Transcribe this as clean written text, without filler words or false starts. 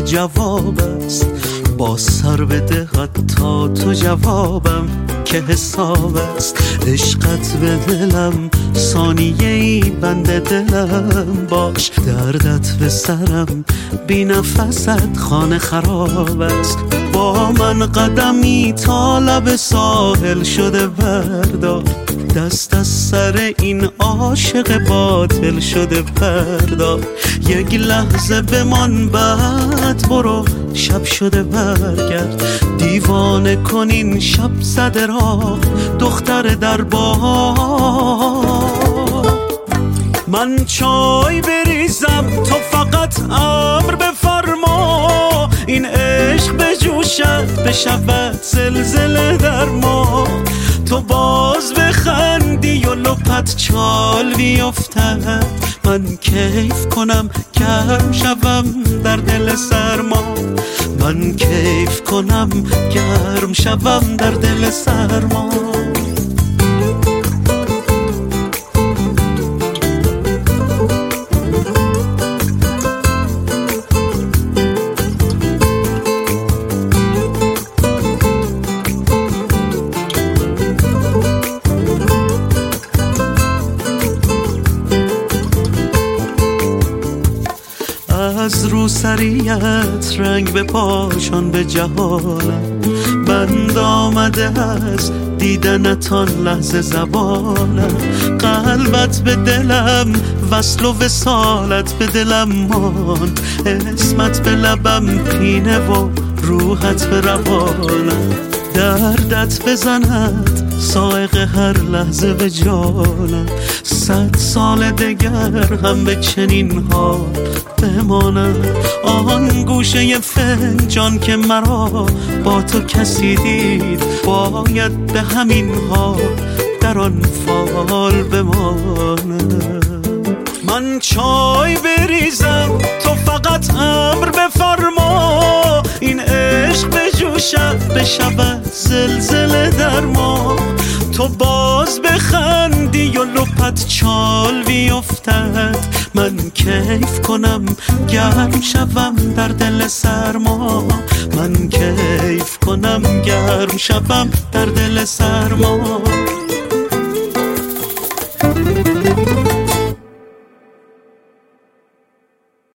جواب است. با سر بده حتی تو جوابم که حساب است. عشقت به دلم ثانیه‌ای بند دلم باش. دردت به سرم بی نفست خانه خراب است. با من قدمی تا لب ساحل شده بردار. دست از سر این عاشق باطل شده بردار. یک لحظه بمان بعد برو شب شده برگرد. دیوانه کنین شب زده راه دختر در بار. من چای بریزم تو فقط امر بفرما. این عشق بجوشد بشود زلزله در ما. تو باز بخندی و لپت چال بیفتد. من کیف کنم گرم شوم در دل سرما. من کیف کنم گرم شوم در دل سرما. از روسریت رنگ به پاشان به جهانم. بند آمده از دیدنتان لحظه زبانم. قلبت به دلم وصل و وصالت به دلم مان. اسمت به لبم پینه و روحت به روانم. دردت بزند صاعق هر لحظه به جانم. 100 سال دگر هم به چنین حال بمانم. آن گوشه فنجان که مرا با تو کسی دید باید به همین حال در آن فال بمانم. من چای بریزم تو فقط امر بفرما. این عشق بجوشد بشود زلزله در ما. تو باز بخندی و لپت چال بیفتد. من کیف کنم گرم شوم در دل سرما. من کیف کنم گرم شوم در دل سرما.